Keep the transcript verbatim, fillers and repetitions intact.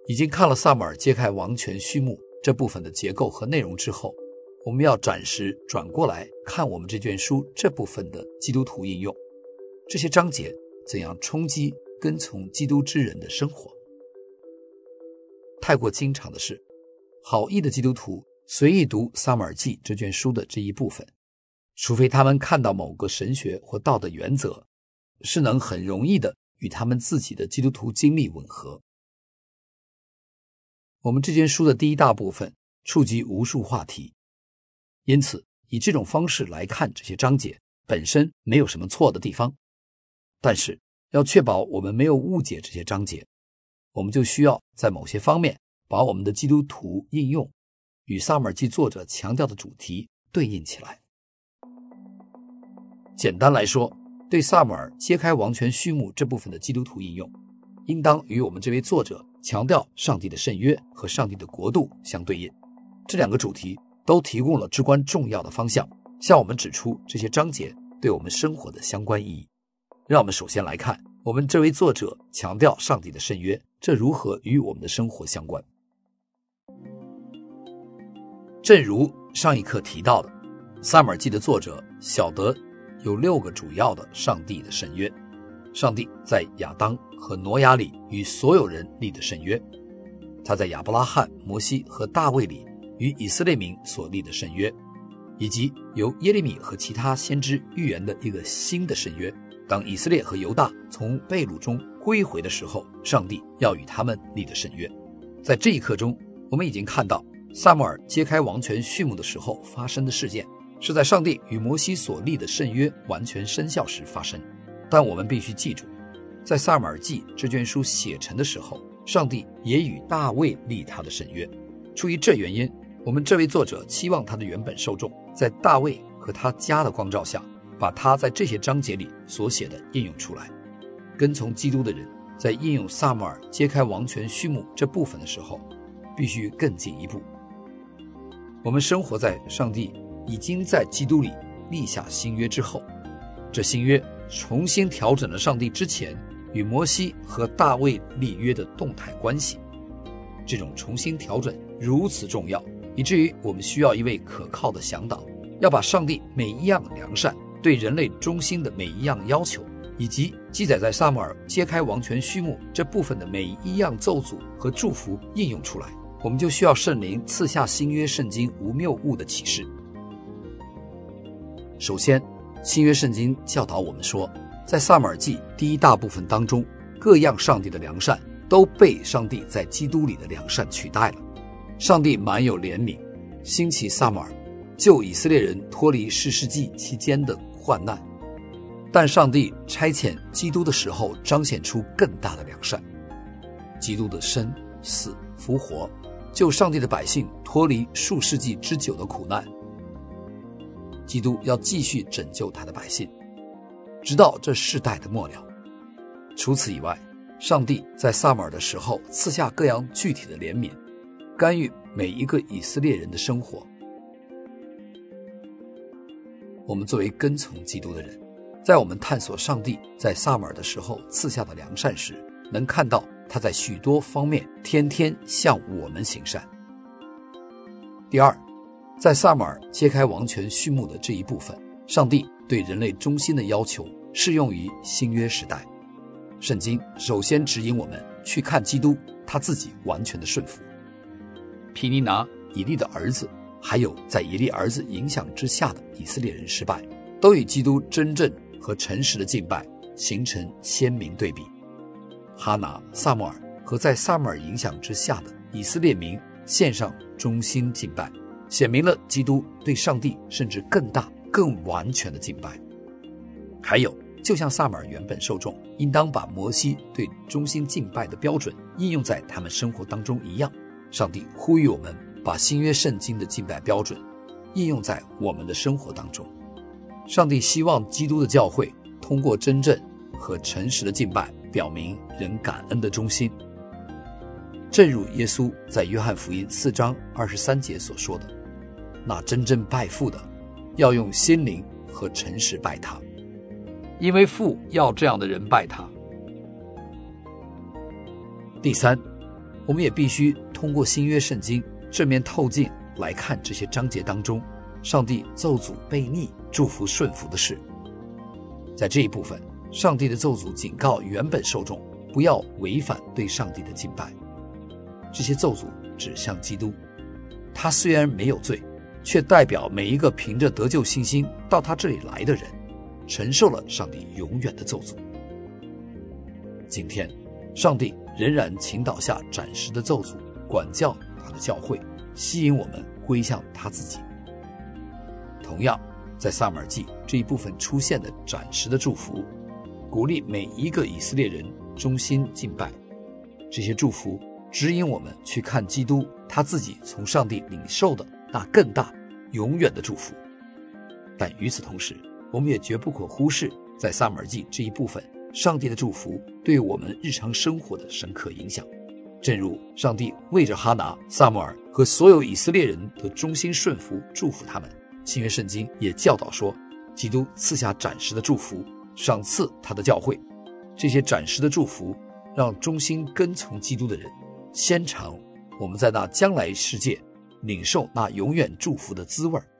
已经看了萨姆尔揭开王权序幕这部分的结构和内容之后，我们要暂时转过来看我们这卷书这部分的基督徒应用，这些章节怎样冲击跟从基督之人的生活。太过经常的是，好意的基督徒随意读撒母耳记这卷书的这一部分，除非他们看到某个神学或道德原则是能很容易的与他们自己的基督徒经历吻合。我们这卷书的第一大部分触及无数话题，因此以这种方式来看这些章节本身没有什么错的地方，但是要确保我们没有误解这些章节，我们就需要在某些方面把我们的基督徒应用与撒母耳记作者强调的主题对应起来。简单来说，对撒母耳揭开王权序幕这部分的基督徒应用，应当与我们这位作者强调上帝的圣约和上帝的国度相对应。这两个主题都提供了至关重要的方向，向我们指出这些章节对我们生活的相关意义。让我们首先来看我们这位作者强调上帝的圣约，这如何与我们的生活相关。正如上一课提到的，撒母耳记的作者晓得有六个主要的上帝的圣约，上帝在亚当和挪亚里与所有人立的圣约，他在亚伯拉罕、摩西和大卫里与以色列民所立的圣约，以及由耶利米和其他先知预言的一个新的圣约，当以色列和犹大从被掳中归回的时候，上帝要与他们立的圣约。在这一课中，我们已经看到撒母耳揭开王权序幕的时候发生的事件，是在上帝与摩西所立的圣约完全生效时发生。但我们必须记住，在撒母耳记这卷书写成的时候，上帝也与大卫立他的圣约。出于这原因，我们这位作者期望他的原本受众在大卫和他家的光照下，把他在这些章节里所写的应用出来。跟从基督的人在应用撒母耳揭开王权序幕这部分的时候，必须更进一步。我们生活在上帝已经在基督里立下新约之后，这新约重新调整了上帝之前与摩西和大卫立约的动态关系。这种重新调整如此重要，以至于我们需要一位可靠的向导，要把上帝每一样良善、对人类忠心的每一样要求，以及记载在撒母耳揭开王权序幕这部分的每一样咒诅和祝福应用出来。我们就需要圣灵赐下新约圣经无谬误的启示。首先，新约圣经教导我们说，在撒母耳记第一大部分当中，各样上帝的良善都被上帝在基督里的良善取代了。上帝满有怜悯，兴起撒母耳，救以色列人脱离士师记期间的患难。但上帝差遣基督的时候，彰显出更大的良善。基督的生、死、复活，救上帝的百姓脱离数世纪之久的苦难。基督要继续拯救他的百姓，直到这世代的末了。除此以外，上帝在撒母耳的时候赐下各样具体的怜悯，干预每一个以色列人的生活。我们作为跟从基督的人，在我们探索上帝在撒母耳的时候赐下的良善时，能看到他在许多方面天天向我们行善。第二，在撒母耳揭开王权序幕的这一部分，上帝对人类忠心的要求适用于新约时代。圣经首先指引我们去看基督他自己完全的顺服。毗尼拿、以利的儿子，还有在以利儿子影响之下的以色列人失败，都与基督真正和诚实的敬拜形成鲜明对比。哈拿、撒母耳和在撒母耳影响之下的以色列民献上忠心敬拜，显明了基督对上帝甚至更大、更完全的敬拜。还有，就像撒母耳原本受众应当把摩西对忠心敬拜的标准应用在他们生活当中一样，上帝呼吁我们把新约圣经的敬拜标准应用在我们的生活当中。上帝希望基督的教会通过真正和诚实的敬拜表明人感恩的忠心。正如耶稣在约翰福音四章二十三节所说的，那真正拜父的要用心灵和诚实拜他，因为父要这样的人拜他。第三， 我们也必须通过新约圣经正面透镜来看这些章节当中上帝咒诅悖逆、祝福顺服的事。在这一部分，上帝的咒诅警告原本受众不要违反对上帝的敬拜。这些咒诅指向基督，他虽然没有罪，却代表每一个凭着得救信心到他这里来的人承受了上帝永远的咒诅。今天上帝仍然倾倒下暂时的咒诅，管教他的教会，吸引我们归向他自己。同样，在撒母耳记这一部分出现的暂时的祝福，鼓励每一个以色列人忠心敬拜。这些祝福指引我们去看基督他自己从上帝领受的那更大永远的祝福。但与此同时，我们也绝不可忽视在撒母耳记这一部分上帝的祝福对我们日常生活的深刻影响。正如上帝为着哈拿、撒母耳和所有以色列人的忠心顺服祝福他们，新约圣经也教导说，基督赐下暂时的祝福，赏赐他的教会。这些暂时的祝福让忠心跟从基督的人先尝我们在那将来世界领受那永远祝福的滋味。